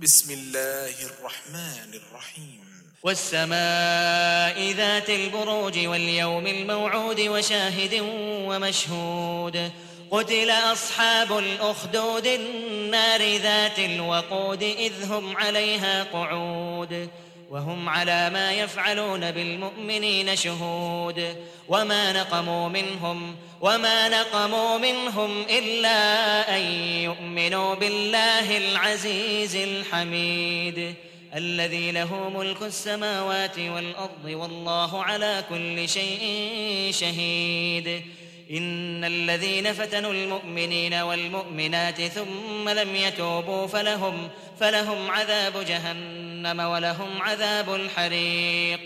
بسم الله الرحمن الرحيم والسماء ذات البروج واليوم الموعود وشاهد ومشهود قتل أصحاب الأخدود النار ذات الوقود إذ هم عليها قعود وهم على ما يفعلون بالمؤمنين شهود وما نقموا منهم إلا أن يؤمنوا بالله العزيز الحميد الذي له ملك السماوات والأرض والله على كل شيء شهيد إن الذين فتنوا المؤمنين والمؤمنات ثم لم يتوبوا فلهم عذاب جهنم ولهم عذاب الحريق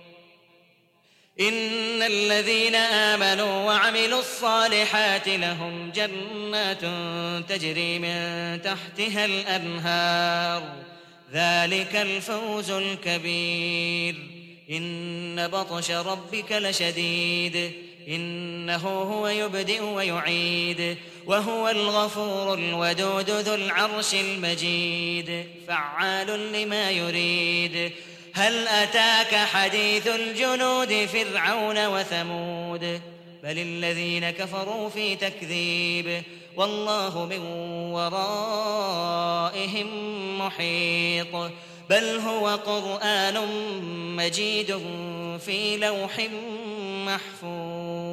إن الذين آمنوا وعملوا الصالحات لهم جنات تجري من تحتها الأنهار ذلك الفوز الكبير إن بطش ربك لشديد إنه هو يبدئ ويعيد وهو الغفور الودود ذو العرش المجيد فعال لما يريد هل أتاك حديث الجنود فرعون وثمود بل الذين كفروا في تكذيب والله من ورائهم محيط بل هو قرآن مجيد في لوح محفوظ